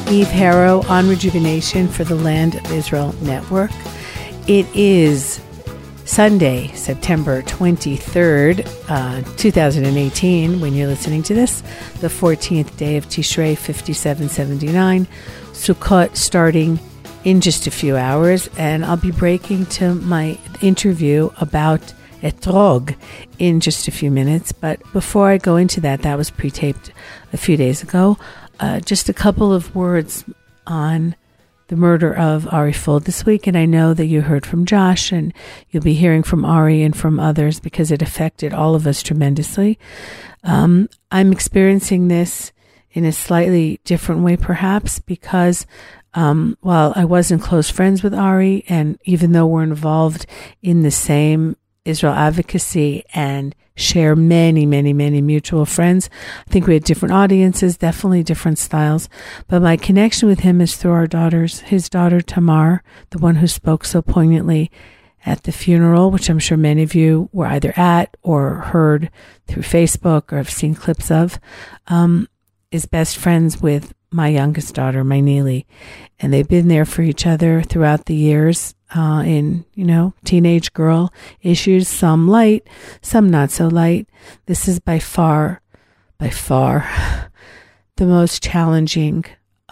Eve Harrow on Rejuvenation for the Land of Israel Network. It is Sunday, September 23rd, 2018, when you're listening to this, the 14th day of Tishrei, 5779, Sukkot starting in just a few hours, and I'll be breaking to my interview about Etrog in just a few minutes. But before I go into that, that was pre-taped a few days ago. Just a couple of words on the murder of Ari Fuld this week. And I know that you heard from Josh, and you'll be hearing from Ari and from others because it affected all of us tremendously. I'm experiencing this in a slightly different way, perhaps, because while I wasn't close friends with Ari, and even though we're involved in the same Israel advocacy and share many, many, many mutual friends, I think we had different audiences, definitely different styles. But my connection with him is through our daughters. His daughter, Tamar, the one who spoke so poignantly at the funeral, which I'm sure many of you were either at or heard through Facebook or have seen clips of, is best friends with my youngest daughter, my Neely. And they've been there for each other throughout the years. In, teenage girl issues, some light, some not so light. This is by far, the most challenging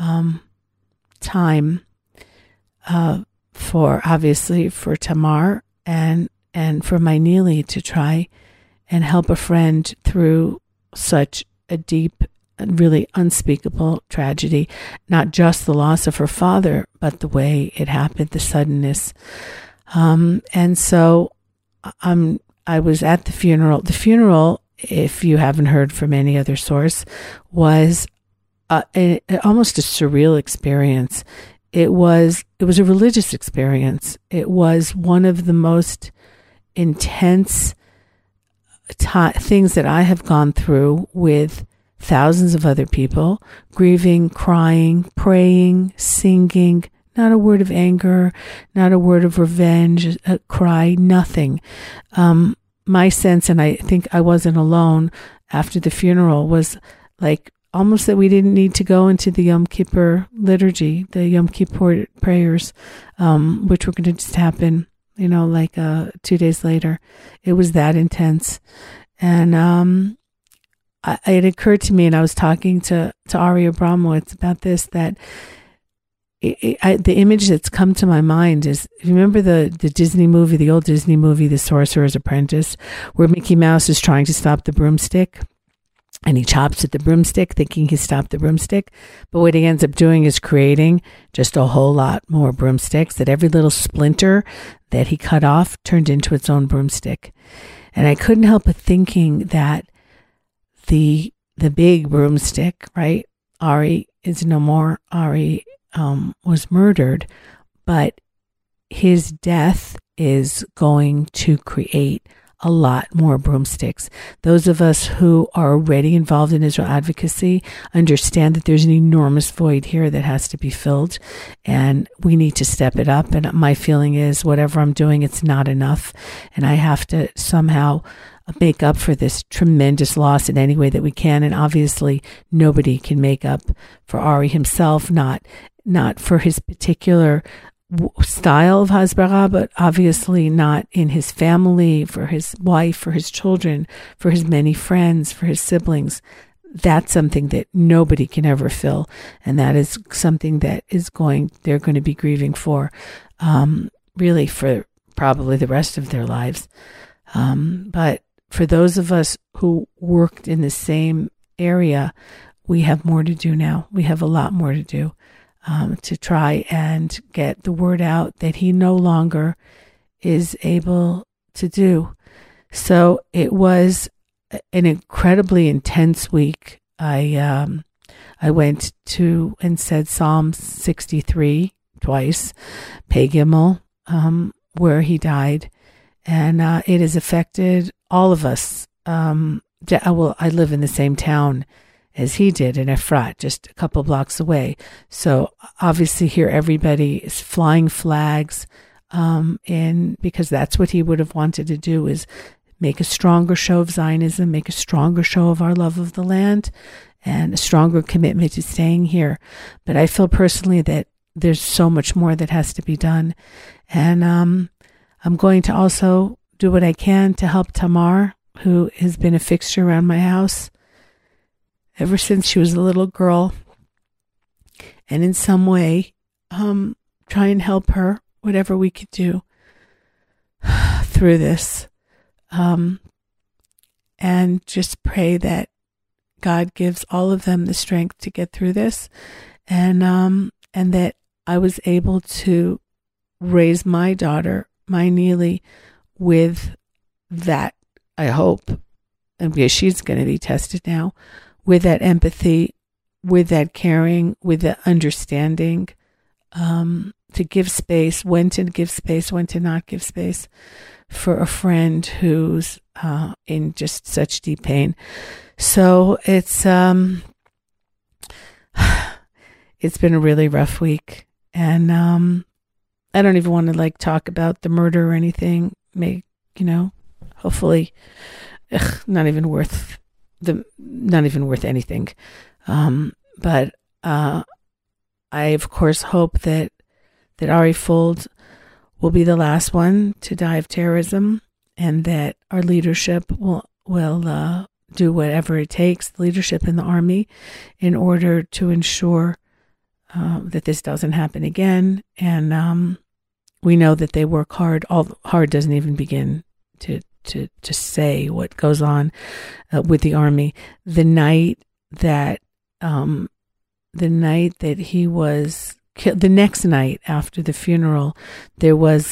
time for Tamar and for my Neely to try and help a friend through such a deep and really unspeakable tragedy, not just the loss of her father, but the way it happened, the suddenness. And so I was at the funeral. The funeral, if you haven't heard from any other source, was almost a surreal experience. It was a religious experience. It was one of the most intense things that I have gone through with thousands of other people, grieving, crying, praying, singing, not a word of anger, not a word of revenge, a cry, nothing. My sense, and I think I wasn't alone after the funeral, was like almost that we didn't need to go into the Yom Kippur liturgy, the Yom Kippur prayers, which were going to just happen, 2 days later. It was that intense. And it occurred to me, and I was talking to Ari Abramowitz about this, that the image that's come to my mind is, remember the Disney movie, the old Disney movie, The Sorcerer's Apprentice, where Mickey Mouse is trying to stop the broomstick, and he chops at the broomstick thinking he stopped the broomstick, but what he ends up doing is creating just a whole lot more broomsticks, that every little splinter that he cut off turned into its own broomstick. And I couldn't help but thinking that the big broomstick, right? Ari is no more. Ari was murdered, but his death is going to create a lot more broomsticks. Those of us who are already involved in Israel advocacy understand that there's an enormous void here that has to be filled, and we need to step it up. And my feeling is, whatever I'm doing, it's not enough, and I have to somehow make up for this tremendous loss in any way that we can. And obviously nobody can make up for Ari himself, not for his particular style of Hasbara, but obviously not in his family, for his wife, for his children, for his many friends, for his siblings. That's something that nobody can ever fill. And that is something that they're going to be grieving for, really for probably the rest of their lives. But for those of us who worked in the same area, we have more to do now. We have a lot more to do to try and get the word out that he no longer is able to do. So it was an incredibly intense week. I went to and said Psalm 63 twice, Pei Gimel, where he died. And it has affected all of us. I live in the same town as he did in Efrat, just a couple blocks away. So obviously here everybody is flying flags, because that's what he would have wanted to do, is make a stronger show of Zionism, make a stronger show of our love of the land. and a stronger commitment to staying here. But I feel personally that there's so much more that has to be done. And I'm going to also do what I can to help Tamar, who has been a fixture around my house ever since she was a little girl. And in some way, try and help her, whatever we could do through this. And just pray that God gives all of them the strength to get through this. And that I was able to raise my daughter, my Neely, with that, I hope, and because she's going to be tested now, with that empathy, with that caring, with the understanding, to give space, when to give space, when to not give space for a friend who's in just such deep pain. So it's been a really rough week, and I don't even want to talk about the murder or anything. Hopefully, not even worth anything. But I of course hope that Ari Fold will be the last one to die of terrorism, and that our leadership will do whatever it takes, the leadership in the army, in order to ensure that this doesn't happen again. And we know that they work hard. Hard doesn't even begin to say what goes on with the army. The night that he was killed, the next night after the funeral, there was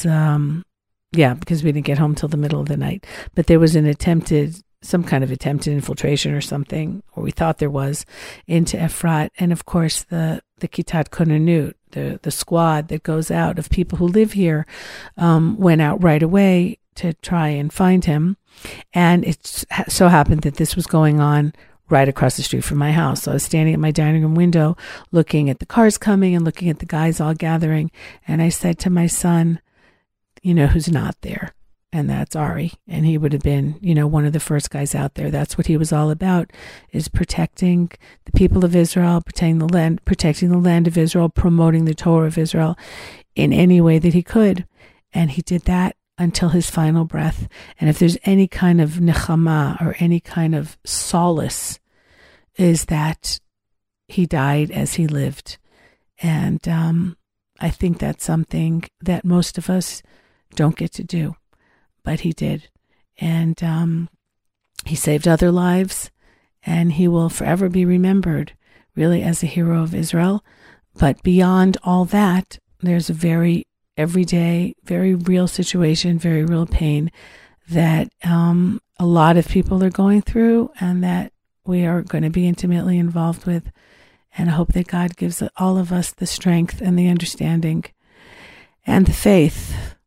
because we didn't get home till the middle of the night, but there was some kind of attempted infiltration or something, or we thought there was, into Efrat. And of course the Kitat Konanut, the squad that goes out of people who live here, went out right away to try and find him. And it so happened that this was going on right across the street from my house. So I was standing at my dining room window looking at the cars coming and looking at the guys all gathering. And I said to my son, who's not there? And that's Ari. And he would have been, one of the first guys out there. That's what he was all about, is protecting the people of Israel, protecting the land of Israel, promoting the Torah of Israel in any way that he could. And he did that until his final breath. And if there's any kind of nechama or any kind of solace, is that he died as he lived. And I think that's something that most of us don't get to do, but he did. And he saved other lives, and he will forever be remembered really as a hero of Israel. But beyond all that, there's a very everyday, very real situation, very real pain that a lot of people are going through, and that we are going to be intimately involved with. And I hope that God gives all of us the strength and the understanding and the faith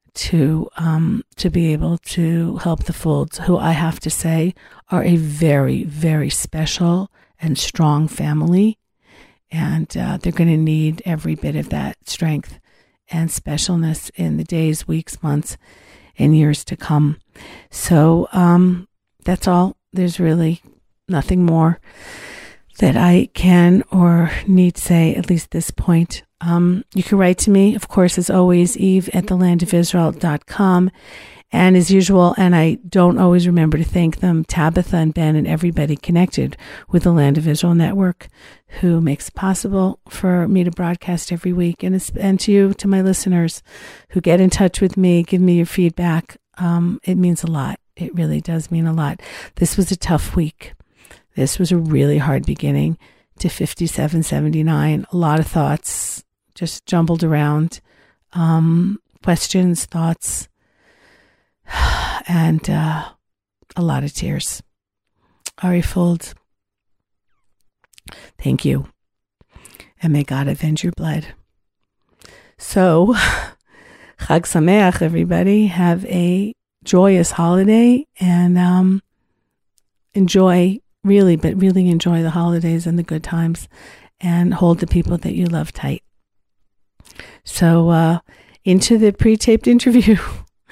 to be able to help the Folds, who I have to say are a very, very special and strong family. And they're going to need every bit of that strength and specialness in the days, weeks, months, and years to come. So that's all. There's really nothing more that I can or need say, at least this point. You can write to me, of course, as always, eve@thelandofisrael.com. And as usual, and I don't always remember to thank them, Tabitha and Ben and everybody connected with the Land of Israel Network, who makes it possible for me to broadcast every week. And to you, to my listeners who get in touch with me, give me your feedback. It means a lot. It really does mean a lot. This was a tough week. This was a really hard beginning to 5779. A lot of thoughts just jumbled around, questions, thoughts, and a lot of tears. Ari Fold, thank you. And may God avenge your blood. So, Chag Sameach, everybody. Have a joyous holiday, and enjoy, really enjoy the holidays and the good times, and hold the people that you love tight. So, into the pre-taped interview.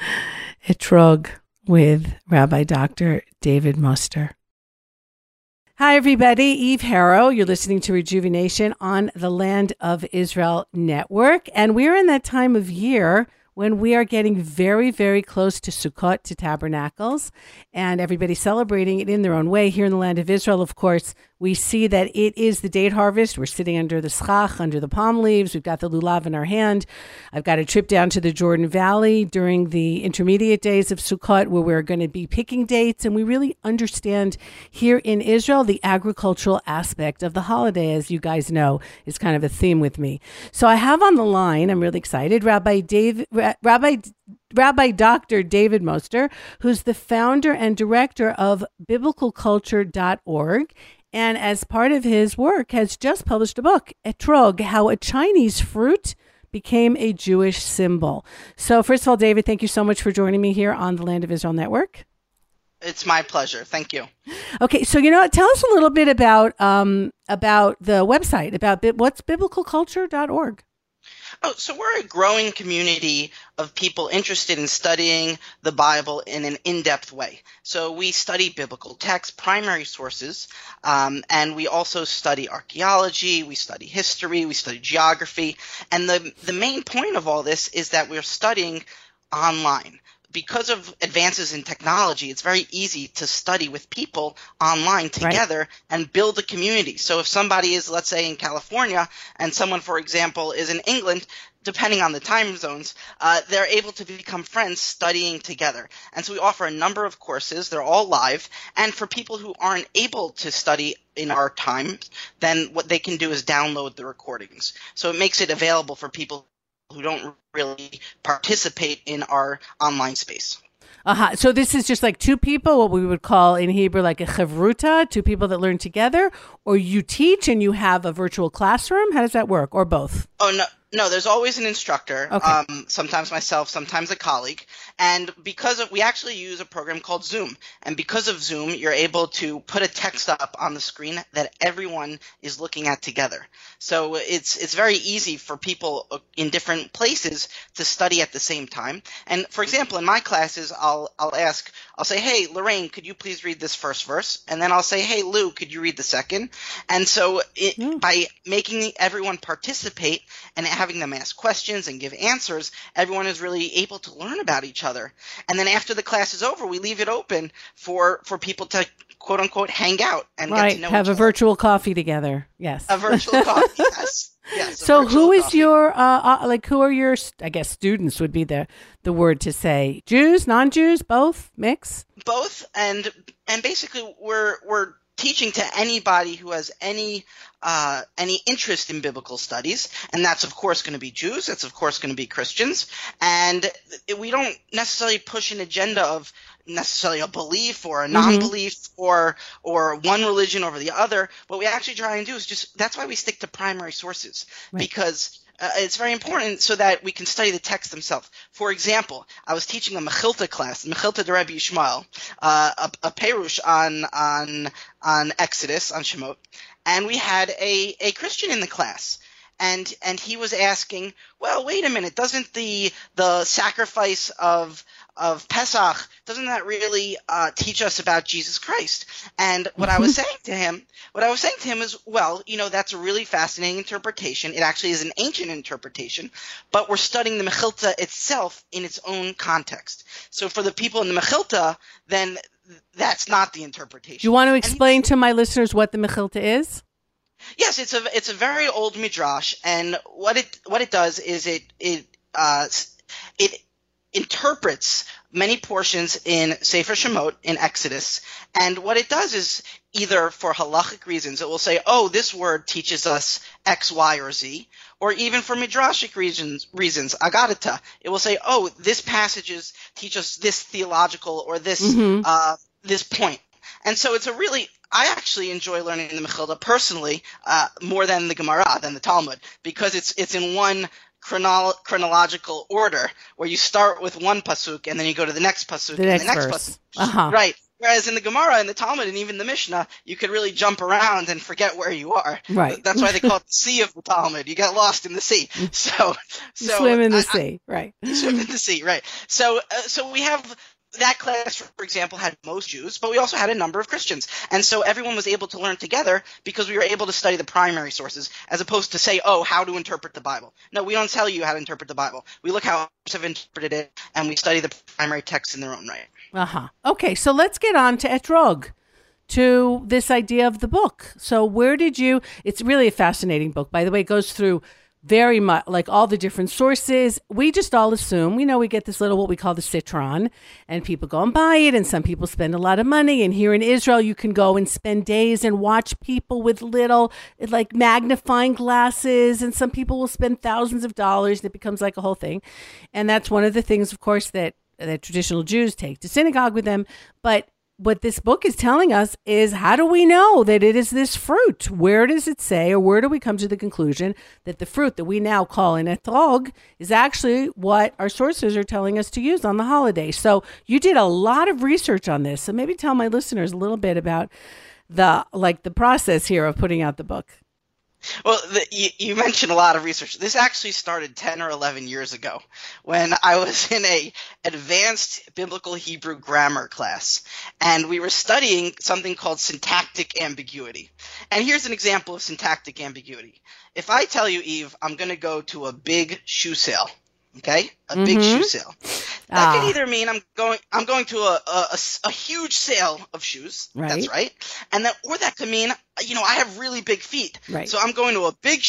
Etrog with Rabbi Dr. David Muster. Hi, everybody. Eve Harrow. You're listening to Rejuvenation on the Land of Israel Network. And we're in that time of year when we are getting very, very close to Sukkot, to Tabernacles, and everybody's celebrating it in their own way. Here in the Land of Israel, of course, we see that it is the date harvest. We're sitting under the schach, under the palm leaves. We've got the lulav in our hand. I've got a trip down to the Jordan Valley during the intermediate days of Sukkot where we're going to be picking dates. And we really understand here in Israel the agricultural aspect of the holiday, as you guys know, is kind of a theme with me. So I have on the line, I'm really excited, Rabbi Dr. David Moster, who's the founder and director of biblicalculture.org. And as part of his work, has just published a book, Etrog, How a Chinese Fruit Became a Jewish Symbol. So first of all, David, thank you so much for joining me here on the Land of Israel Network. It's my pleasure. Thank you. Okay, so tell us a little bit about the website, about what's biblicalculture.org. Oh, so we're a growing community of people interested in studying the Bible in an in-depth way. So we study biblical texts, primary sources, and we also study archaeology, we study history, we study geography. And the main point of all this is that we're studying online. Because of advances in technology, it's very easy to study with people online together, right, and build a community. So if somebody is, let's say, in California and someone, for example, is in England, depending on the time zones, they're able to become friends studying together. And so we offer a number of courses. They're all live. And for people who aren't able to study in our time, then what they can do is download the recordings. So it makes it available for people who don't really participate in our online space. So this is just like two people, what we would call in Hebrew like a chavruta, two people that learn together, or you teach and you have a virtual classroom? How does that work, or both? Oh, no, there's always an instructor, okay. Sometimes myself, sometimes a colleague. And we actually use a program called Zoom. And because of Zoom, you're able to put a text up on the screen that everyone is looking at together. So it's very easy for people in different places to study at the same time. And for example, in my classes, I'll say, hey, Lorraine, could you please read this first verse? And then I'll say, hey, Lou, could you read the second? And so by making everyone participate and having them ask questions and give answers, everyone is really able to learn about each other. And then after the class is over, we leave it open for people to, quote unquote, hang out and get to know have each a other. Virtual coffee together. Yes. A virtual coffee, yes. Yes. So who is your, who are your, I guess students would be the word to say. Jews, non-Jews, both, mix? Both. And basically we're teaching to anybody who has any interest in biblical studies, and that's of course going to be Jews, that's of course going to be Christians, and we don't necessarily push an agenda of necessarily a belief or a non-belief or one religion over the other. What we actually try and do is that's why we stick to primary sources, right, because it's very important so that we can study the text themselves. For example, I was teaching a Mechilta class, Mechilta de Rabbi Yishmael, a Perush on Exodus, on Shemot, and we had a Christian in the class. And he was asking, well, wait a minute, doesn't the sacrifice of Pesach, doesn't that really teach us about Jesus Christ? And what I was saying to him is, well, that's a really fascinating interpretation. It actually is an ancient interpretation, but we're studying the Mechilta itself in its own context. So for the people in the Mechilta, then that's not the interpretation. Do you want to explain to my listeners what the Mechilta is? Yes, it's a very old midrash, and what it does is it interprets many portions in Sefer Shemot in Exodus, and what it does is either for halachic reasons it will say, oh, this word teaches us X, Y, or Z, or even for midrashic reasons, agadata, it will say, oh, this passages teach us this theological or this this point. And so I actually enjoy learning the Mechilta personally more than the Gemara, than the Talmud, because it's in one chronological order where you start with one pasuk and then you go to the next pasuk and the next verse. Pasuk. Right. Whereas in the Gemara and the Talmud and even the Mishnah, you could really jump around and forget where you are. Right. That's why they call it the Sea of the Talmud. You get lost in the sea. So swim in the sea. Right. You swim in the sea. Right. So we have that class, for example, had most Jews, but we also had a number of Christians. And so everyone was able to learn together because we were able to study the primary sources as opposed to say, oh, how to interpret the Bible. No, we don't tell you how to interpret the Bible. We look how others have interpreted it, and we study the primary texts in their own right. Uh-huh. Okay, so let's get on to Etrog, to this idea of the book. So where did you – it's really a fascinating book. By the way, it goes through – very much like all the different sources. We just all assume, we get this little, what we call the citron, and people go and buy it, and some people spend a lot of money. And here in Israel, you can go and spend days and watch people with little like magnifying glasses. And some people will spend thousands of dollars, and it becomes like a whole thing. And that's one of the things, of course, that traditional Jews take to synagogue with them. But what this book is telling us is, how do we know that it is this fruit? Where does it say, or where do we come to the conclusion that the fruit that we now call an etrog is actually what our sources are telling us to use on the holiday? So you did a lot of research on this. So maybe tell my listeners a little bit about the process here of putting out the book. Well, you mentioned a lot of research. This actually started 10 or 11 years ago when I was in a advanced biblical Hebrew grammar class, and we were studying something called syntactic ambiguity. And here's an example of syntactic ambiguity. If I tell you, Eve, I'm going to go to a big shoe sale, okay? A big shoe sale. That could either mean I'm going to a huge sale of shoes. Right. That's right. Or that could mean, I have really big feet. Right. So I'm going to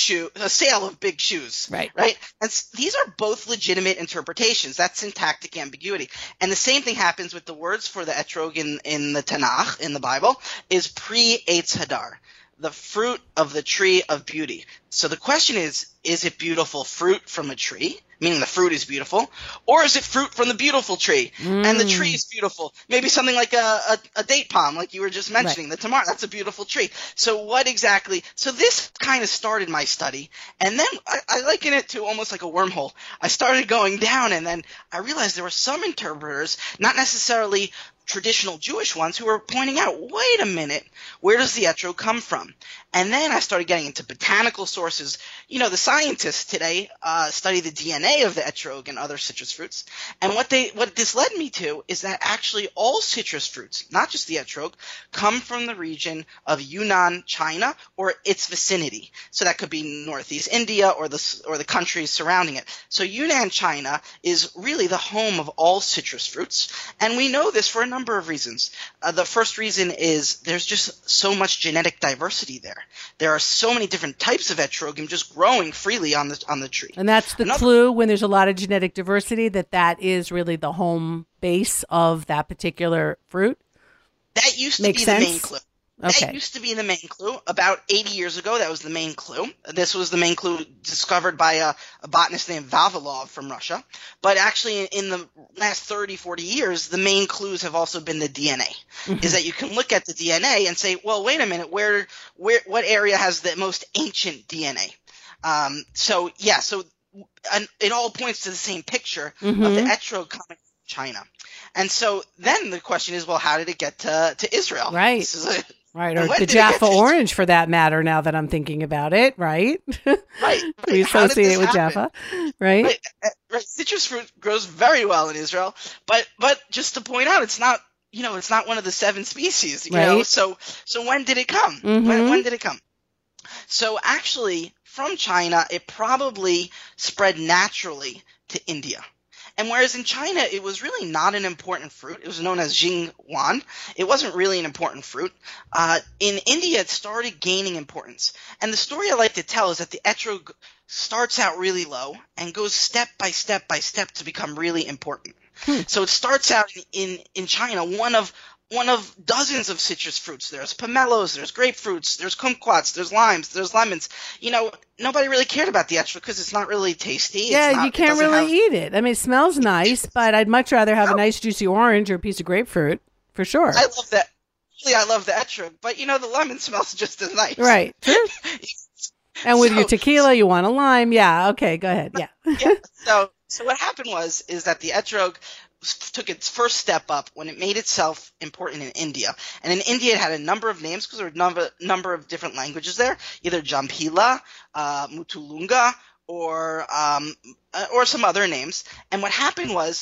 a sale of big shoes. Right. Right. And these are both legitimate interpretations. That's syntactic ambiguity. And the same thing happens with the words for the etrog in the Tanakh, in the Bible, is pre-Eitz Hadar, the fruit of the tree of beauty. So the question is it beautiful fruit from a tree, meaning the fruit is beautiful, or is it fruit from the beautiful tree, and the tree is beautiful? Maybe something like a date palm, like you were just mentioning, right. The tamar, that's a beautiful tree. So what exactly – so this kind of started my study, and then I liken it to almost like a wormhole. I started going down, and then I realized there were some interpreters, not necessarily – traditional Jewish ones, who were pointing out, wait a minute, where does the etrog come from? And then I started getting into botanical sources. The scientists today study the DNA of the etrog and other citrus fruits. And what this led me to is that actually all citrus fruits, not just the etrog, come from the region of Yunnan, China, or its vicinity. So that could be northeast India or the countries surrounding it. So Yunnan, China is really the home of all citrus fruits. And we know this for a number of reasons. The first reason is there's just so much genetic diversity there. There are so many different types of etrogim just growing freely on the tree. And that's the clue, when there's a lot of genetic diversity, that is really the home base of that particular fruit? That used to be the main clue. Okay. That used to be the main clue. About 80 years ago, that was the main clue. This was the main clue discovered by a botanist named Vavilov from Russia. But actually, in the last 30, 40 years, the main clues have also been the DNA. Is that you can look at the DNA and say, well, wait a minute, what area has the most ancient DNA? So it all points to the same picture of the etrog coming from China. And so then the question is, well, how did it get to Israel? Right. Right, or the Jaffa orange, for that matter, now that I'm thinking about it, right? Right. We associate it with Jaffa, right? Right. Citrus fruit grows very well in Israel, but just to point out, it's not one of the 7 species, you know. So when did it come? When did it come? So actually, from China, it probably spread naturally to India. And whereas in China, it was really not an important fruit. It was known as Jingguan. It wasn't really an important fruit. In India, it started gaining importance. And the story I like to tell is that the etrog starts out really low and goes step by step by step to become really important. So it starts out in China, one of dozens of citrus fruits. There's pomelos, there's grapefruits, there's kumquats, there's limes, there's lemons. Nobody really cared about the etrog because it's not really tasty. Yeah, you can't really eat it. I mean, it smells nice, but I'd much rather have a nice juicy orange or a piece of grapefruit, for sure. I love that. I love the etrog, but the lemon smells just as nice. Right. True. And with your tequila, you want a lime. Yeah. Okay. Go ahead. Yeah. Yeah. So what happened is that the etrog took its first step up when it made itself important in India. And in India, it had a number of names because there were a number of different languages there, either Jampila, Mutulunga, or some other names. And what happened was,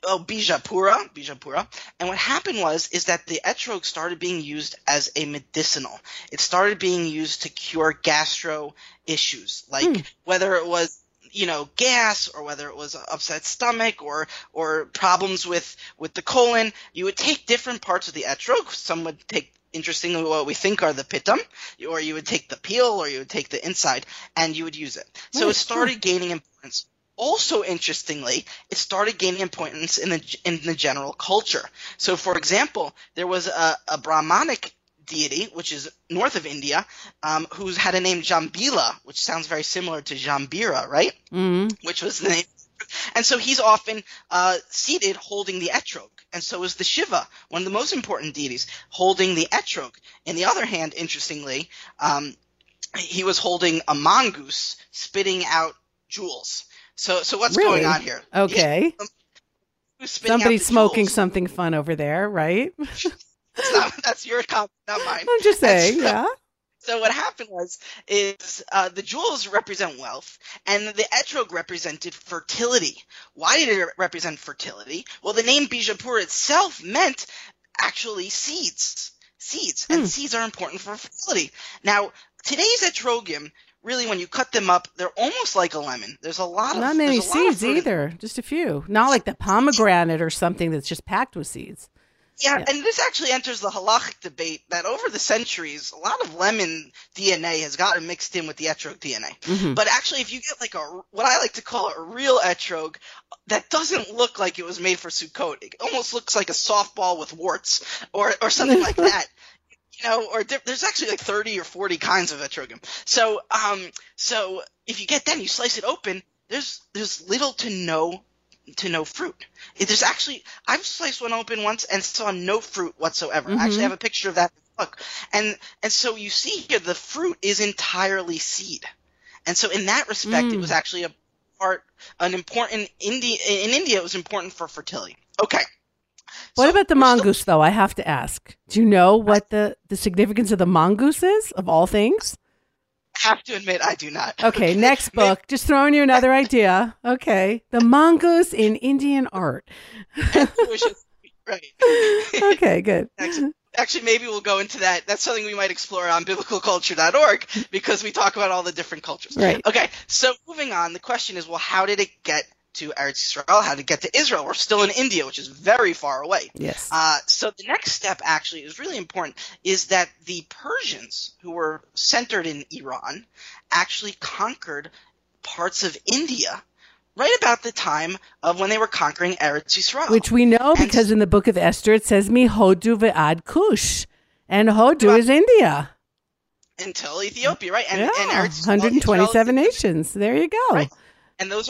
Bijapura. And what happened is that the etrog started being used as a medicinal. It started being used to cure gastro issues, like whether it was gas, or whether it was upset stomach or problems with the colon. You would take different parts of the etrog. Some would take, interestingly, what we think are the pitum, or you would take the peel, or you would take the inside, and you would use it. So it started gaining importance. Also, interestingly, it started gaining importance in the general culture. So, for example, there was a Brahmanic deity, which is north of India, who had a name Jambila, which sounds very similar to Jambira, right? Which was the name. And so he's often seated holding the etrog. And so is the Shiva, one of the most important deities, holding the etrog. In the other hand, interestingly, he was holding a mongoose spitting out jewels. So what's going on here? Okay. Yeah, somebody's smoking something fun over there, right? That's your comment, not mine. I'm just saying, yeah. So what happened is the jewels represent wealth, and the etrog represented fertility. Why did it represent fertility? Well, the name Bijapur itself meant actually seeds, and seeds are important for fertility. Now, today's etrogim, really, when you cut them up, they're almost like a lemon. There's a lot of not many seeds either, just a few. Not like the pomegranate or something that's just packed with seeds. Yeah, and this actually enters the halachic debate that over the centuries, a lot of lemon DNA has gotten mixed in with the etrog DNA. But actually, if you get like what I like to call a real etrog that doesn't look like it was made for Sukkot, it almost looks like a softball with warts or something like that. Or there's actually like 30 or 40 kinds of etrogim. So if you get that and you slice it open, there's little to no fruit. There's actually, I've sliced one open once and saw no fruit whatsoever. I actually have a picture of that in the book. And so you see here, the fruit is entirely seed. And so in that respect, it was actually in India, it was important for fertility. Okay. What about the mongoose, though? I have to ask. Do you know what the significance of the mongoose is, of all things? I have to admit, I do not. Okay, next book. Just throwing you another idea. Okay. The mongoose in Indian art. Right. Okay, good. Actually, maybe we'll go into that. That's something we might explore on biblicalculture.org because we talk about all the different cultures. Right. Okay, so moving on, the question is, well, how did it get to Eretz Yisrael? How to get to Israel? We're still in India, which is very far away. Yes. So the next step actually is really important, is that the Persians, who were centered in Iran, actually conquered parts of India right about the time of when they were conquering Eretz Yisrael. Which we know because in the book of Esther it says, Mi Hodu ve'ad Kush. And Hodu is India. Until Ethiopia, right? And Eretz Yisrael, 127 nations. There you go. Right. And those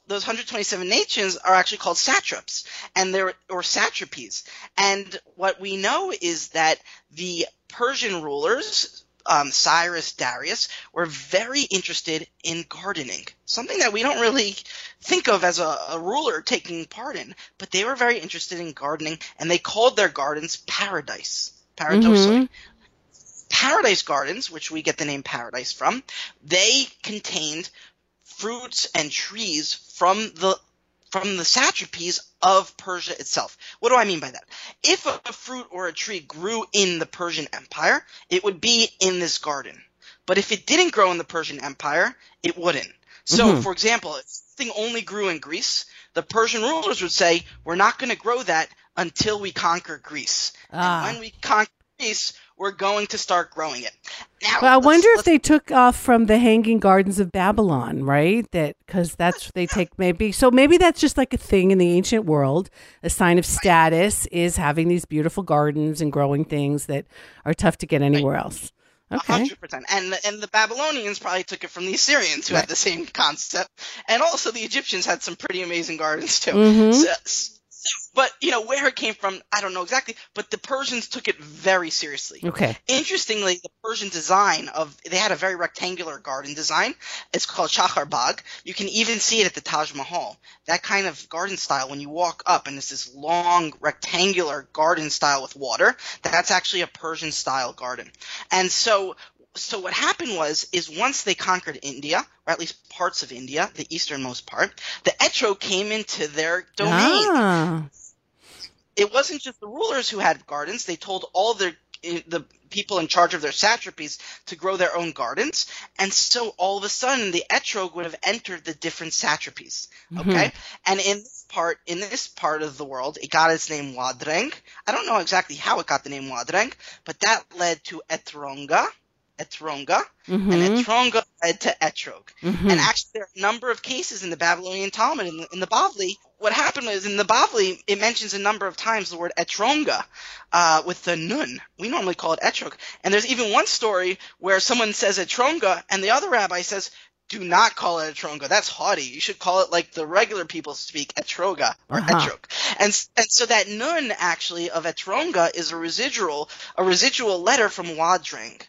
127 nations are actually called satraps, or satrapies. And what we know is that the Persian rulers, Cyrus, Darius, were very interested in gardening, something that we don't really think of as a ruler taking part in, but they were very interested in gardening, and they called their gardens paradise, paradosoi. Paradise gardens, which we get the name paradise from, they contained fruits and trees from the satrapies of Persia itself. What do I mean by that? If a fruit or a tree grew in the Persian Empire, it would be in this garden. But if it didn't grow in the Persian Empire, it wouldn't. So, for example, if something only grew in Greece, the Persian rulers would say, we're not going to grow that until we conquer Greece. And when we conquer Greece, we're going to start growing it. Now, well, I wonder if they took off from the Hanging Gardens of Babylon, right? Because that's they take maybe. So maybe that's just like a thing in the ancient world. A sign of status is having these beautiful gardens and growing things that are tough to get anywhere else. Okay. 100%. And the Babylonians probably took it from the Assyrians, who had the same concept. And also the Egyptians had some pretty amazing gardens too. But, where it came from, I don't know exactly, but the Persians took it very seriously. Okay. Interestingly, the Persian design they had a very rectangular garden design. It's called Shahar Bagh. You can even see it at the Taj Mahal. That kind of garden style, when you walk up and it's this long rectangular garden style with water, that's actually a Persian style garden. And so so what happened is once they conquered India, or at least parts of India, the easternmost part, the Etrog came into their domain. Ah. It wasn't just the rulers who had gardens. They told all the people in charge of their satrapies to grow their own gardens. And so all of a sudden, the Etrog would have entered the different satrapies. Okay? And in this part of the world, it got its name Wadreng. I don't know exactly how it got the name Wadreng, but that led to Etronga, and Etronga led to Etrog. And actually, there are a number of cases in the Babylonian Talmud, in the Bavli. What happened was, in the Bavli, it mentions a number of times the word Etronga with the nun. We normally call it Etrog. And there's even one story where someone says Etronga, and the other rabbi says, do not call it Etronga. That's haughty. You should call it like the regular people speak, Etroga or Etrog. And so that nun, actually, of Etronga is a residual letter from Wadreng.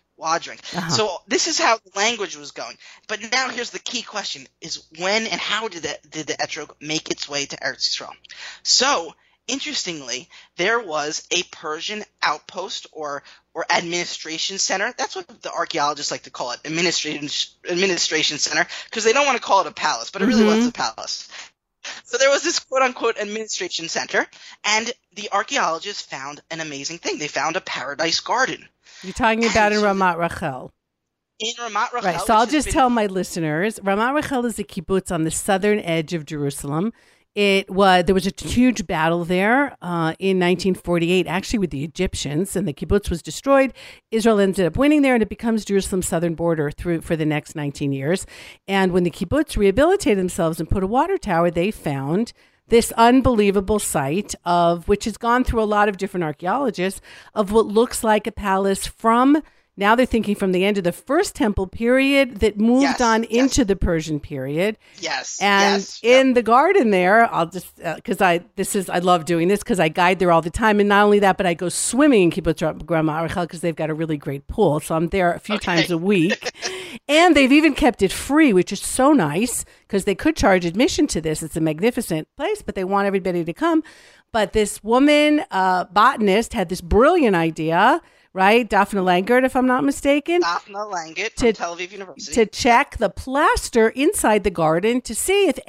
So this is how the language was going. But now here's the key question: is when and how did the Etrog make its way to Eretz Yisrael? So interestingly, there was a Persian outpost or administration center. That's what the archaeologists like to call it, administration center, because they don't want to call it a palace, but it really was a palace. So there was this quote-unquote administration center, and the archaeologists found an amazing thing. They found a paradise garden. You're talking about in Ramat Rachel. In Ramat Rachel. Right, so I'll just tell my listeners, Ramat Rachel is a kibbutz on the southern edge of Jerusalem. There was a huge battle there in 1948, actually with the Egyptians, and the kibbutz was destroyed. Israel ended up winning there, and it becomes Jerusalem's southern border for the next 19 years. And when the kibbutz rehabilitated themselves and put a water tower, they found this unbelievable site which has gone through a lot of different archaeologists, of what looks like a palace from, now they're thinking from the end of the First Temple period that moved into the Persian period. And in the garden there, I'll just, because I love doing this because I guide there all the time. And not only that, but I go swimming in Kibbutz Ramat Rachel because they've got a really great pool. So I'm there a few times a week. And they've even kept it free, which is so nice because they could charge admission to this. It's a magnificent place, but they want everybody to come. But this woman, botanist, had this brilliant idea, right? Daphne Langert, if I'm not mistaken. Daphne Langert from Tel Aviv University. To check the plaster inside the garden to see if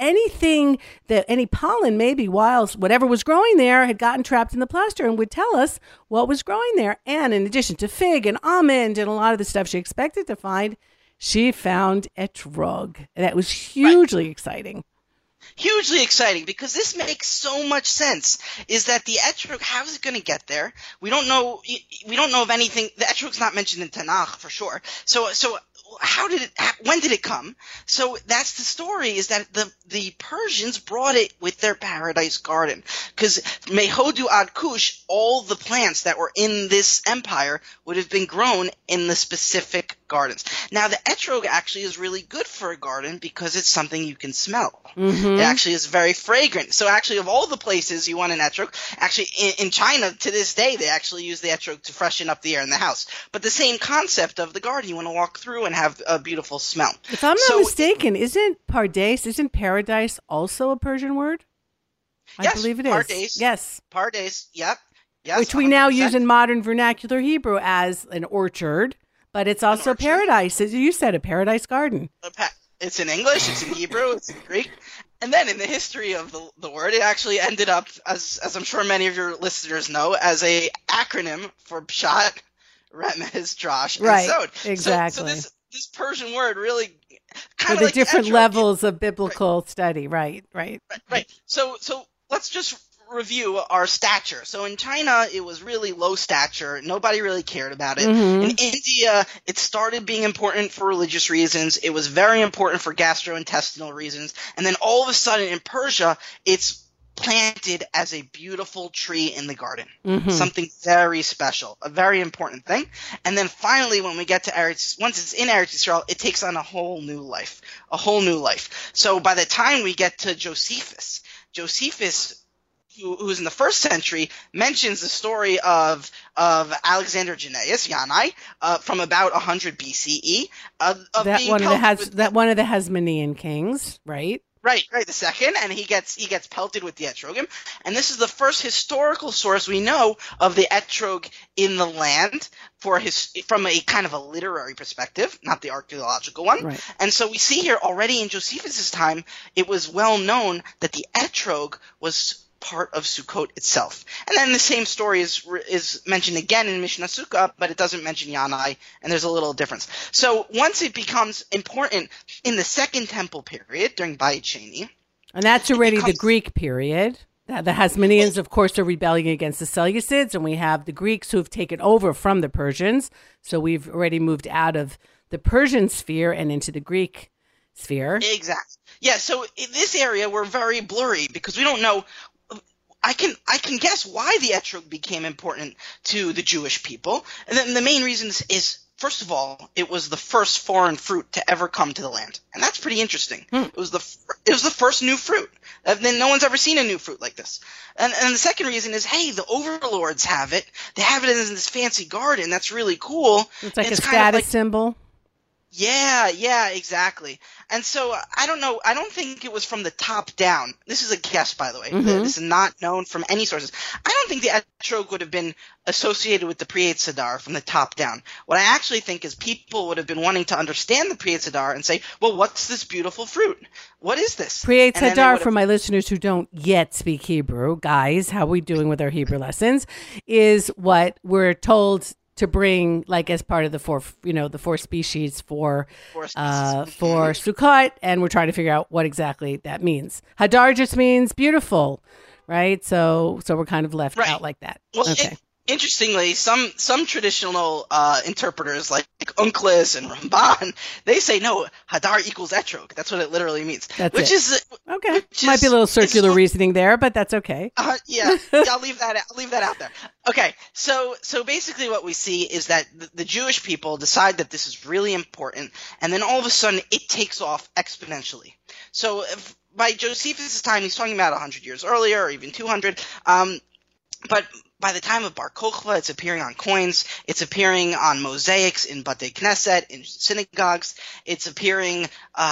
any pollen, maybe whatever was growing there, had gotten trapped in the plaster and would tell us what was growing there. And in addition to fig and almond and a lot of the stuff she expected to find, she found etrog. That was hugely exciting. Hugely exciting, because this makes so much sense. Is that the etrog? How is it going to get there? We don't know. We don't know of anything. The etrog's not mentioned in Tanakh for sure. So when did it come? So that's the story, is that the Persians brought it with their paradise garden, because Mehodu ad Kush, all the plants that were in this empire would have been grown in the specific gardens. Now the etrog actually is really good for a garden because it's something you can smell. It actually is very fragrant. So actually, of all the places you want an etrog, actually in China to this day they actually use the etrog to freshen up the air in the house. But the same concept of the garden, you want to walk through and have a beautiful smell. If I'm not mistaken, isn't paradise also a Persian word? I believe it is. Pardes. Yes. Pardes, yep. Yes, which we 100%. Now use in modern vernacular Hebrew as an orchard, but it's also paradise. As you said, a paradise garden. It's in English, it's in Hebrew, it's in Greek. And then in the history of the word, it actually ended up, as I'm sure many of your listeners know, as a acronym for Pshat, Remez, Drash, and Sod. Exactly. So this Persian word really kind of like the different levels of biblical study, right. So let's just review our stature. So in China, it was really low stature. Nobody really cared about it. In India, it started being important for religious reasons. It was very important for gastrointestinal reasons. And then all of a sudden in Persia, it's planted as a beautiful tree in the garden. Something very special, a very important thing. And then finally, when we get to once it's in Eretz Yisrael, it takes on a whole new life. So by the time we get to Josephus, who's in the first century, mentions the story of Alexander Jannaeus, Yanai, from about 100 BCE. One of the Hasmonean kings, right? Right, the second, and he gets pelted with the etrogim, and this is the first historical source we know of the etrog in the land from a kind of a literary perspective, not the archaeological one. Right. And so we see here already in Josephus' time, it was well known that the etrog was part of Sukkot itself. And then the same story is mentioned again in Mishnah Sukkah, but it doesn't mention Yanai, and there's a little difference. So once it becomes important in the Second Temple period during Bayit Sheni, and that's already the Greek period. The Hasmoneans, of course, are rebelling against the Seleucids, and we have the Greeks who have taken over from the Persians. So we've already moved out of the Persian sphere and into the Greek sphere. Exactly. Yeah, so in this area, we're very blurry because we don't know. I can guess why the etrog became important to the Jewish people. And then the main reason is, first of all, it was the first foreign fruit to ever come to the land. And that's pretty interesting. It was the first new fruit. Then no one's ever seen a new fruit like this. And the second reason is, hey, the overlords have it. They have it in this fancy garden. That's really cool. It's like a status symbol. Yeah, exactly. And so I don't know. I don't think it was from the top down. This is a guess, by the way. Mm-hmm. This is not known from any sources. I don't think the etrog would have been associated with the Pri Tzedar from the top down. What I actually think is people would have been wanting to understand the Pri Tzedar and say, well, what's this beautiful fruit? What is this? Pri Tzedar, for my listeners who don't yet speak Hebrew, guys, how are we doing with our Hebrew lessons, is what we're told to bring, like, as part of the four species for Sukkot, and we're trying to figure out what exactly that means. Hadar just means beautiful, right? So we're kind of left out like that. Well, okay. Interestingly, some traditional interpreters like Unclus and Ramban, they say no, Hadar equals etrog. That's what it literally means. Is okay. Might be a little circular reasoning there, but that's okay. Yeah, I'll leave that out there. Okay, so basically what we see is that the Jewish people decide that this is really important, and then all of a sudden it takes off exponentially. So by Josephus' time, he's talking about 100 years earlier, or even 200. But by the time of Bar Kokhba, it's appearing on coins. It's appearing on mosaics in Batei Knesset, in synagogues. It's appearing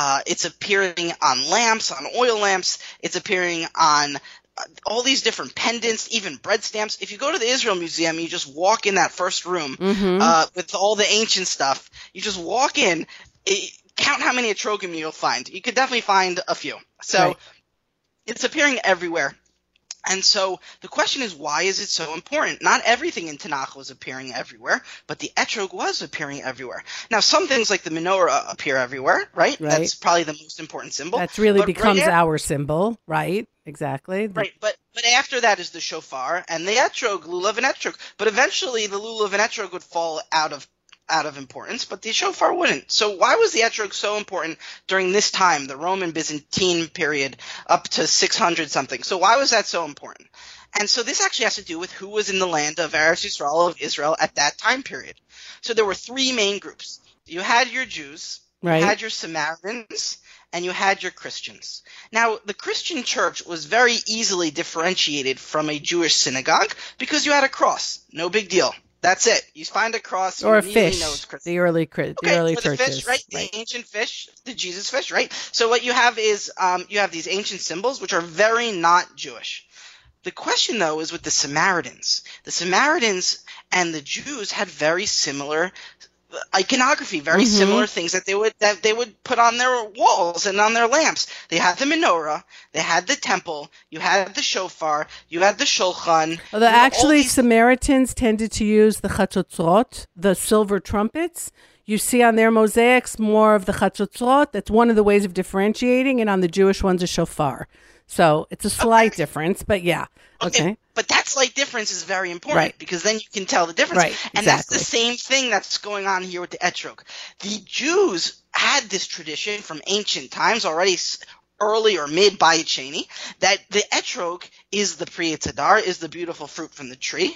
on lamps, on oil lamps. It's appearing on all these different pendants, even bread stamps. If you go to the Israel Museum, you just walk in that first room with all the ancient stuff. You just walk in, count how many etrogim you'll find. You could definitely find a few. So It's appearing everywhere. And so the question is, why is it so important? Not everything in Tanakh was appearing everywhere, but the etrog was appearing everywhere. Now, some things like the menorah appear everywhere, right? That's probably the most important symbol. That's really becomes our symbol, right? Exactly. Right, but after that is the shofar and the etrog, lulav and etrog. But eventually the lulav and etrog would fall out of importance, but the shofar wouldn't. So why was the etrog so important during this time, the Roman Byzantine period, up to 600 something? So why was that so important? And so this actually has to do with who was in the land of Eretz Yisrael, of Israel, at that time period. So there were three main groups. You had your Jews, you had your Samaritans, and you had your Christians. Now, the Christian church was very easily differentiated from a Jewish synagogue because you had a cross. No big deal. That's it. You find a cross or a fish. The early churches, the fish, right? The ancient fish, the Jesus fish, right? So what you have is you have these ancient symbols which are very not Jewish. The question, though, is with the Samaritans. The Samaritans and the Jews had very similar iconography, very similar things that they would put on their walls and on their lamps. They had the menorah, they had the temple, you had the shofar, you had the shulchan. Although actually Samaritans tended to use the chatzotzot, the silver trumpets. You see on their mosaics more of the chatzotzot. That's one of the ways of differentiating, and on the Jewish ones, a shofar. So it's a slight difference, but yeah. Okay. But that slight difference is very important because then you can tell the difference. Right, and that's the same thing that's going on here with the etrog. The Jews had this tradition from ancient times, already early or mid Bayit Sheni, that the etrog is the Pri Tzedar, is the beautiful fruit from the tree,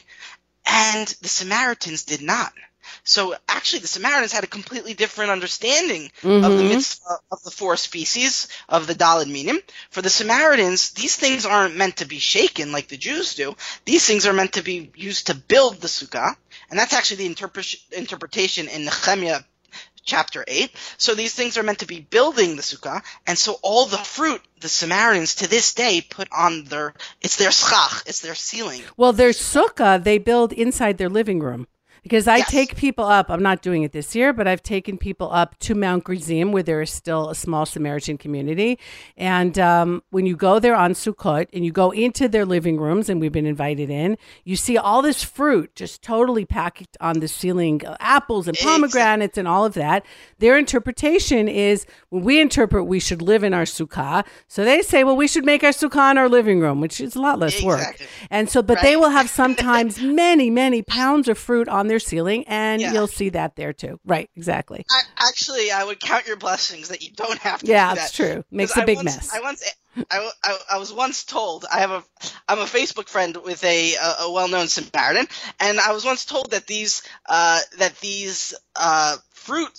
and the Samaritans did not. So actually the Samaritans had a completely different understanding of the mitzvah of the four species of the Daled Minim. For the Samaritans, these things aren't meant to be shaken like the Jews do. These things are meant to be used to build the sukkah. And that's actually the interpretation in Nehemiah chapter 8. So these things are meant to be building the sukkah, and so all the fruit the Samaritans to this day put on it's their schach, it's their ceiling. Well, their sukkah they build inside their living room. Because I Yes. take people up, I'm not doing it this year, but I've taken people up to Mount Gerizim where there is still a small Samaritan community. And when you go there on Sukkot and you go into their living rooms, and we've been invited in, you see all this fruit just totally packed on the ceiling, apples and pomegranates and all of that. Their interpretation is when we interpret we should live in our sukkah. So they say, well, we should make our sukkah in our living room, which is a lot less work. Exactly. And so, but they will have sometimes many, many pounds of fruit on their ceiling, and you'll see that there too. Right, exactly. Actually, I would count your blessings that you don't have to do Yeah, that. it's true. Makes 'Cause a big mess. I was once told, I'm a Facebook friend with a well-known Samaritan, and I was once told that these fruit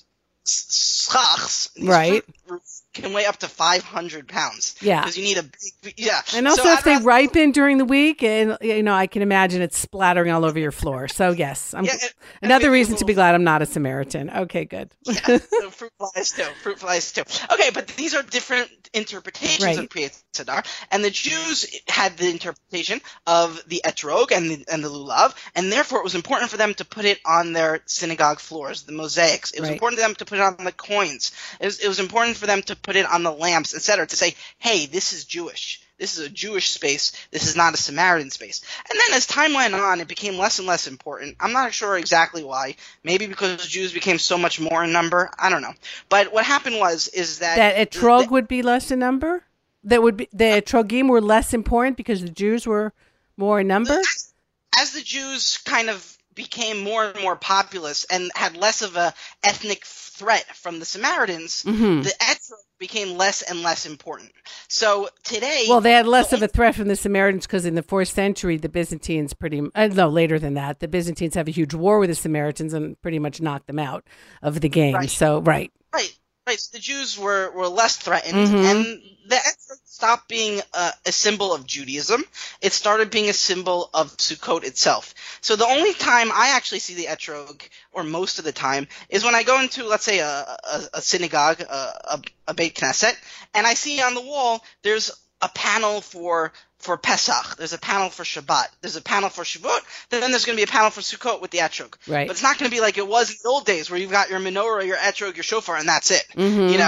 schachs, Right. fruit can weigh up to 500 pounds. Yeah. Because you need a big, And also, if they ripen during the week, and I can imagine it's splattering all over your floor. So yes, another reason to be glad I'm not a Samaritan. Okay, good. Yeah, so fruit flies too. Okay, but these are different interpretations of Priyat Sadar, and the Jews had the interpretation of the etrog and the lulav, and therefore it was important for them to put it on their synagogue floors, the mosaics. It was important to them to put it on the coins. It was important for them to put it on the lamps, etc., to say, hey, this is Jewish. This is a Jewish space. This is not a Samaritan space. And then as time went on, it became less and less important. I'm not sure exactly why. Maybe because Jews became so much more in number. I don't know. But what happened is that etrog would be less in number? That would be the etrogim were less important because the Jews were more in number? As the Jews kind of became more and more populous and had less of a ethnic threat from the Samaritans, the etrog became less and less important. So today... Well, they had less of a threat from the Samaritans because in the 4th century, the Byzantines later than that, the Byzantines have a huge war with the Samaritans and pretty much knocked them out of the game. Right. So, right. Right. So the Jews were less threatened, and the etrog stopped being a symbol of Judaism. It started being a symbol of Sukkot itself. So the only time I actually see the etrog, or most of the time, is when I go into, let's say, a synagogue, a Beit Knesset, and I see on the wall there's a panel for Pesach, there's a panel for Shabbat, there's a panel for Shavuot, then there's going to be a panel for Sukkot with the etrog. Right. But it's not going to be like it was in the old days where you've got your menorah, your etrog, your shofar, and that's it.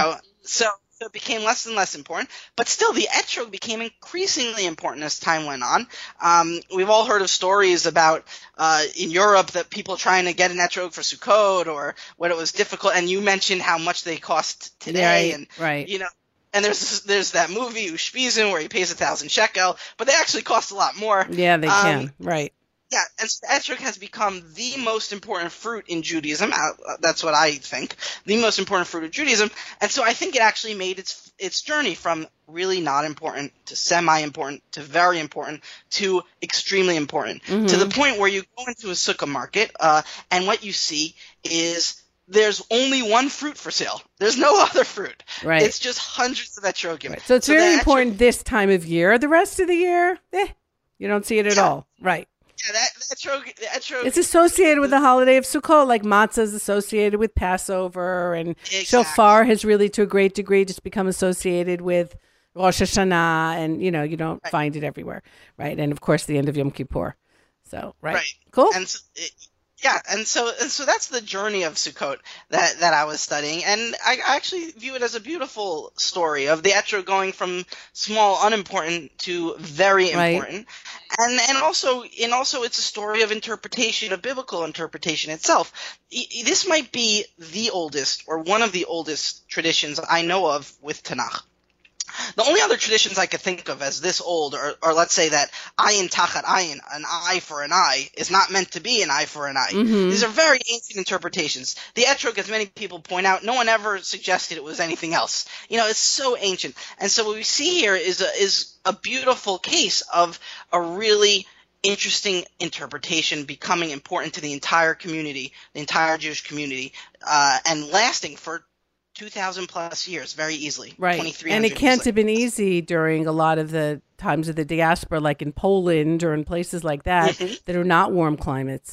So it became less and less important. But still, the etrog became increasingly important as time went on. We've all heard of stories about in Europe that people trying to get an etrog for Sukkot, or when it was difficult. And you mentioned how much they cost today. Right. And there's that movie Ushpizin where he pays 1,000 shekel, but they actually cost a lot more. Yeah, they can. Right. Yeah, and so etrog has become the most important fruit in Judaism. That's what I think, the most important fruit of Judaism. And so I think it actually made its journey from really not important to semi-important to very important to extremely important, to the point where you go into a sukkah market and what you see is there's only one fruit for sale. There's no other fruit. Right. It's just hundreds of etrogim. Right. So it's very important this time of year. The rest of the year, you don't see it at all. Right. Yeah, the etrog. It's associated with the holiday of Sukkot, like matzah is associated with Passover, and shofar has really, to a great degree, just become associated with Rosh Hashanah, and you don't find it everywhere, right? And of course, the end of Yom Kippur. So, right. Cool. And so, so that's the journey of Sukkot that I was studying, and I actually view it as a beautiful story of the etrog going from small, unimportant to very important, and also it's a story of interpretation, of biblical interpretation itself. This might be the oldest or one of the oldest traditions I know of with Tanakh. The only other traditions I could think of as this old are let's say that ayin tachat ayin, an eye for an eye, is not meant to be an eye for an eye. These are very ancient interpretations. The etrog, as many people point out, no one ever suggested it was anything else. It's so ancient. And so what we see here is a beautiful case of a really interesting interpretation becoming important to the entire community, the entire Jewish community, and lasting for 2,000 plus years very easily. Right. 2,300 and it can't have been easy during a lot of the times of the diaspora, like in Poland or in places like that, that are not warm climates,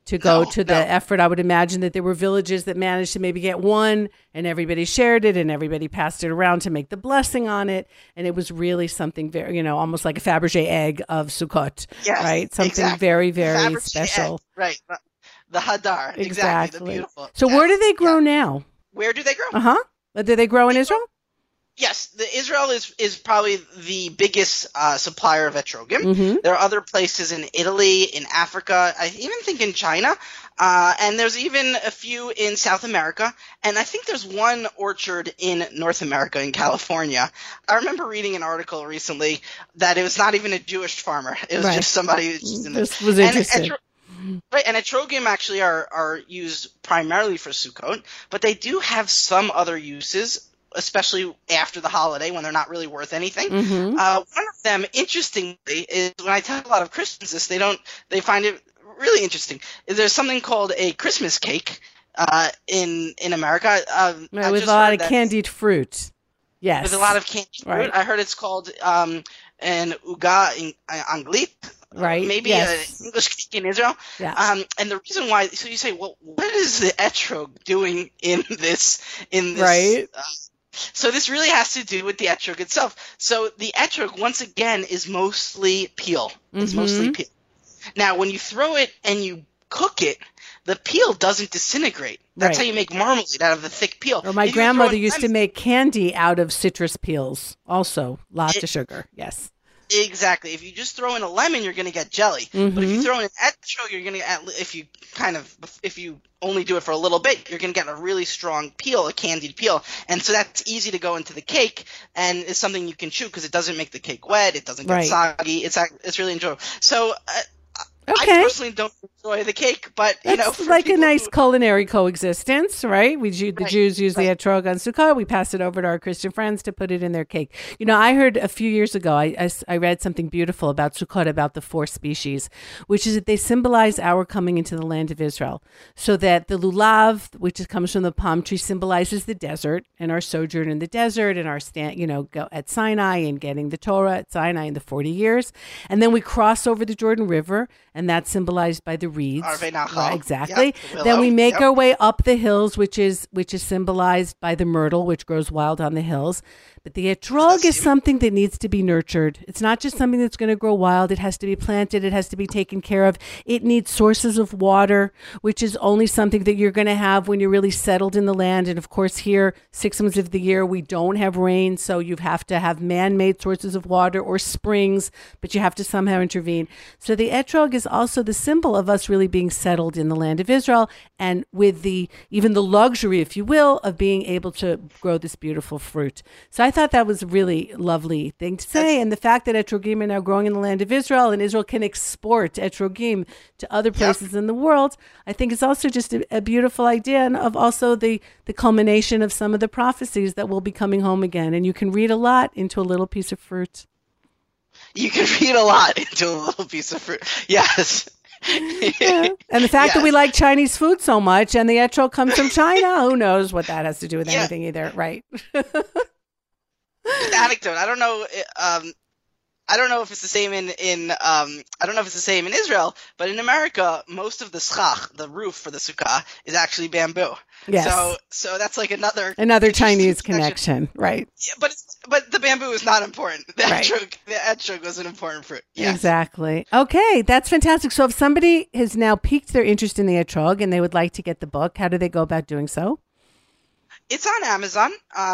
to go No, to the no. effort. I would imagine that there were villages that managed to maybe get one, and everybody shared it, and everybody passed it around to make the blessing on it. And it was really something very, almost like a Fabergé egg of Sukkot, Yes, right? Something exactly. very, very Fabergé special. egg, right. The hadar. Exactly. The beautiful. So Yes, where do they grow yeah. now? Where do they grow? Uh-huh. Do they grow in Israel? Yes, Israel is probably the biggest supplier of etrogim. Mm-hmm. There are other places in Italy, in Africa, I even think in China, and there's even a few in South America, and I think there's one orchard in North America, in California. I remember reading an article recently that it was not even a Jewish farmer. It was just somebody who just was interested. Right, and etrogim actually are used primarily for Sukkot, but they do have some other uses, especially after the holiday when they're not really worth anything. Mm-hmm. One of them, interestingly, is when I tell a lot of Christians this, they find it really interesting. There's something called a Christmas cake in America. With a lot of candied fruit. Yes. With a lot of candied fruit. Right. I heard it's called an uga anglit. Right. Maybe an English cake in Israel. Yeah. And the reason why, so you say, well, what is the etrog doing in this? Right. So this really has to do with the etrog itself. So the etrog, once again, is mostly peel. It's mostly peel. Now, when you throw it and you cook it, the peel doesn't disintegrate. That's how you make marmalade, out of the thick peel. Or my grandmother used to make candy out of citrus peels. Also, lots of sugar. Yes. Exactly. If you just throw in a lemon, you're going to get jelly. Mm-hmm. But if you throw in an etrog, you're going to get, if you only do it for a little bit, you're going to get a really strong peel, a candied peel. And so that's easy to go into the cake, and it's something you can chew because it doesn't make the cake wet. It doesn't get soggy. It's really enjoyable. So I personally don't enjoy the cake, but it's like a nice culinary coexistence, right? The Jews use the etrog on Sukkot. We pass it over to our Christian friends to put it in their cake. I heard a few years ago, I read something beautiful about Sukkot, about the 4 species, which is that they symbolize our coming into the land of Israel. So that the lulav, which comes from the palm tree, symbolizes the desert and our sojourn in the desert and our go at Sinai and getting the Torah at Sinai in the 40 years. And then we cross over the Jordan River, and that's symbolized by the reeds. Right, exactly. Yep, then we make our way up the hills, which is symbolized by the myrtle, which grows wild on the hills. But the etrog is something that needs to be nurtured. It's not just something that's going to grow wild. It has to be planted. It has to be taken care of. It needs sources of water, which is only something that you're going to have when you're really settled in the land. And of course, here, 6 months of the year, we don't have rain. So you have to have man-made sources of water or springs, but you have to somehow intervene. So the etrog is also the symbol of us really being settled in the land of Israel, and with even the luxury, if you will, of being able to grow this beautiful fruit. So I thought that was a really lovely thing to say. And the fact that etrogim are now growing in the land of Israel, and Israel can export etrogim to other places in the world, I think is also just a beautiful idea, and of also the culmination of some of the prophecies that will be coming home again. And you can read a lot into a little piece of fruit. You can read a lot into a little piece of fruit. Yes. Yeah. And the fact that we like Chinese food so much, and the etrog comes from China, who knows what that has to do with anything either, right? Anecdote. I don't know. I don't know if it's the same I don't know if it's the same in Israel, but in America, most of the schach, the roof for the sukkah, is actually bamboo. Yes. So that's like another Chinese connection, right? Yeah, but the bamboo is not important. The etrog was an important fruit. Yes. Exactly. Okay, that's fantastic. So if somebody has now piqued their interest in the etrog and they would like to get the book, how do they go about doing so? It's on Amazon,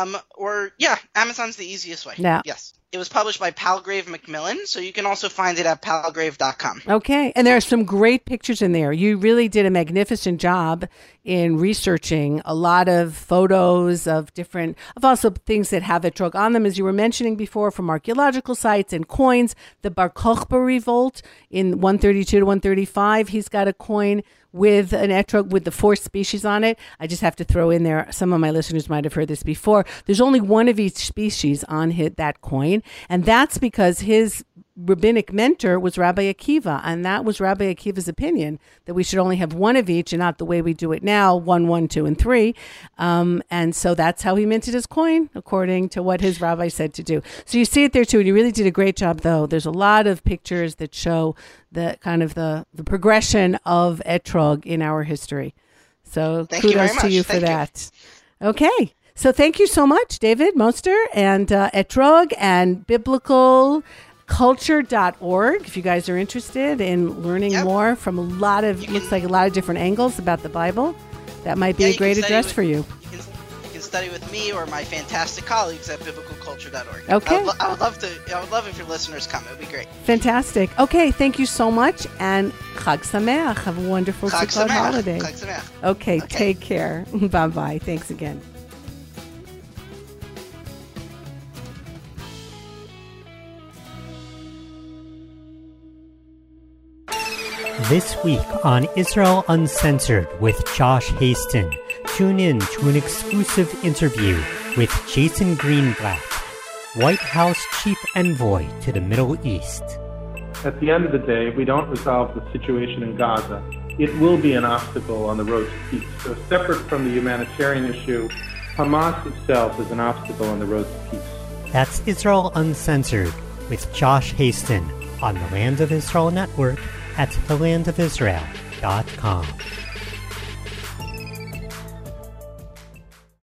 Amazon's the easiest way. Yeah. Yes. It was published by Palgrave Macmillan, so you can also find it at palgrave.com. Okay. And there are some great pictures in there. You really did a magnificent job in researching a lot of photos of also things that have etrog on them, as you were mentioning before, from archaeological sites and coins. The Bar Kokhba revolt in 132 to 135, he's got a coin with an etrog with the 4 species on it. I just have to throw in there, some of my listeners might have heard this before, there's only one of each species on that coin, and that's because his rabbinic mentor was Rabbi Akiva, and that was Rabbi Akiva's opinion that we should only have one of each and not the way we do it now, 1, 1, 2, and 3. And so that's how he minted his coin, according to what his rabbi said to do. So you see it there too, and you really did a great job, though. There's a lot of pictures that show the kind of the progression of etrog in our history. So kudos to you for that. Okay. So thank you so much, David Moster, and etrog and biblicalculture.org. If you guys are interested in learning more from looks like a lot of different angles about the Bible, that might be a great address for you. You can study with me or my fantastic colleagues at biblicalculture.org. Okay. I would love if your listeners come. It would be great. Fantastic. Okay, thank you so much, and Chag Sameach. Have a wonderful Sukkot holiday. Chag Sameach. Okay, take care. Bye-bye. Thanks again. This week on Israel Uncensored with Josh Hasten, tune in to an exclusive interview with Jason Greenblatt, White House Chief Envoy to the Middle East. At the end of the day, if we don't resolve the situation in Gaza, it will be an obstacle on the road to peace. So separate from the humanitarian issue, Hamas itself is an obstacle on the road to peace. That's Israel Uncensored with Josh Hasten on the Land of Israel Network at thelandofisrael.com.